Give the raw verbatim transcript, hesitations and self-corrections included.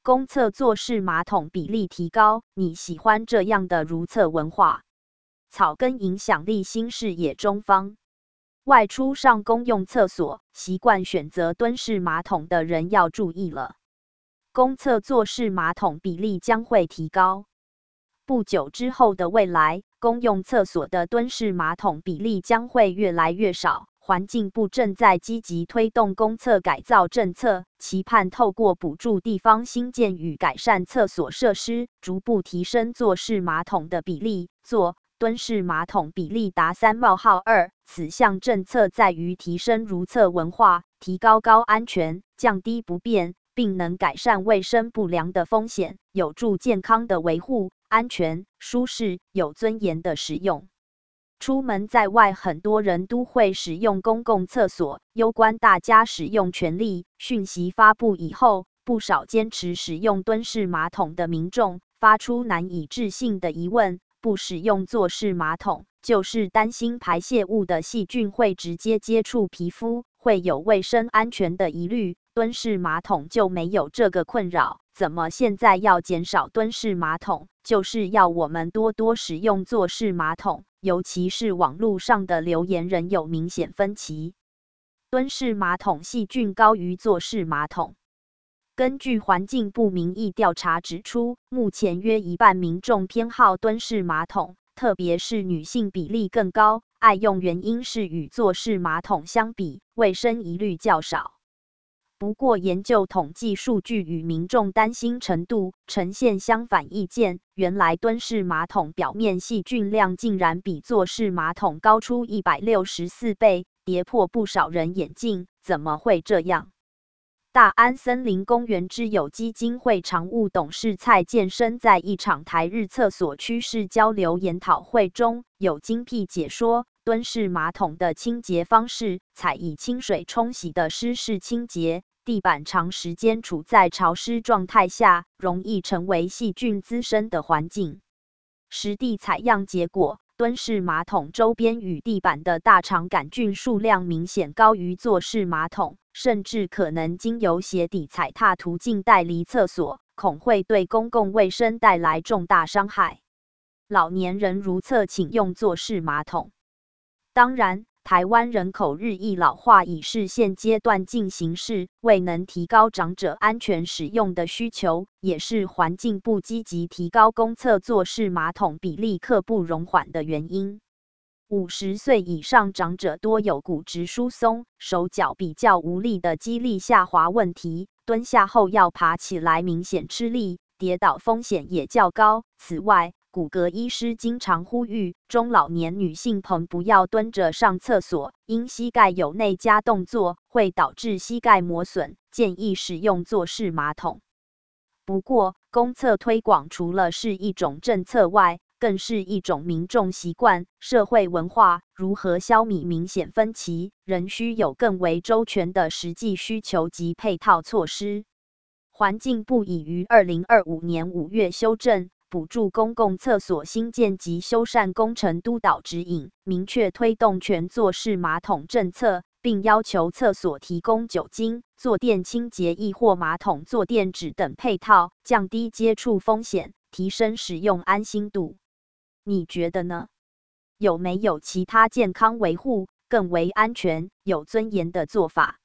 公厕坐式马桶比例提高，你喜欢这样的如厕文化？草根影响力新视野中方。外出上公用厕所，习惯选择蹲式马桶的人要注意了。公厕坐式马桶比例将会提高。不久之后的未来，公用厕所的蹲式马桶比例将会越来越少。环境部正在积极推动公厕改造政策，期盼透过补助地方新建与改善厕所设施，逐步提升坐式马桶的比例。坐蹲式马桶比例达三冒号二，此项政策在于提升如厕文化，提高高安全，降低不便，并能改善卫生不良的风险，有助健康的维护、安全、舒适、有尊严的使用。出门在外，很多人都会使用公共厕所，攸关大家使用权利。讯息发布以后，不少坚持使用蹲式马桶的民众发出难以置信的疑问。不使用坐式马桶，就是担心排泄物的细菌会直接接触皮肤，会有卫生安全的疑虑。蹲式马桶就没有这个困扰，怎么现在要减少蹲式马桶，就是要我们多多使用坐式马桶？尤其是网络上的留言仍有明显分歧。蹲式马桶细菌高于坐式马桶。根据环境部民意调查指出，目前约一半民众偏好蹲式马桶，特别是女性比例更高。爱用原因是与坐式马桶相比，卫生疑虑较少。不过，研究统计数据与民众担心程度呈现相反意见。原来蹲式马桶表面细菌量竟然比坐式马桶高出一百六十四倍，跌破不少人眼镜。怎么会这样？大安森林公园之友基金会常务董事蔡建生在一场台日厕所趋势交流研讨会中，有精辟解说蹲式马桶的清洁方式，采以清水冲洗的湿式清洁。地板长时间处在潮湿状态下，容易成为细菌滋生的环境。实地采样结果，蹲式马桶周边与地板的大肠杆菌数量明显高于坐式马桶，甚至可能经由鞋底踩踏途径带离厕所，恐会对公共卫生带来重大伤害。老年人如厕请用坐式马桶。当然，台湾人口日益老化已是现阶段进行式，未能提高长者安全使用的需求，也是环境部积极提高公厕坐式马桶比例刻不容缓的原因。五十岁以上长者多有骨质疏松、手脚比较无力的肌力下滑问题，蹲下后要爬起来明显吃力，跌倒风险也较高。此外，骨骼医师经常呼吁中老年女性朋不要蹲着上厕所，因膝盖有内加动作会导致膝盖磨损，建议使用坐式马桶。不过，公厕推广除了是一种政策外，更是一种民众习惯、社会文化。如何消弭明显分歧，仍需有更为周全的实际需求及配套措施。环境部已于二零二五年五月修正补助公共厕所新建及修缮工程督导指引，明确推动全坐式马桶政策，并要求厕所提供酒精、坐垫清洁液或马桶坐垫纸等配套，降低接触风险，提升使用安心度。你觉得呢？有没有其他健康维护、更为安全、有尊严的做法？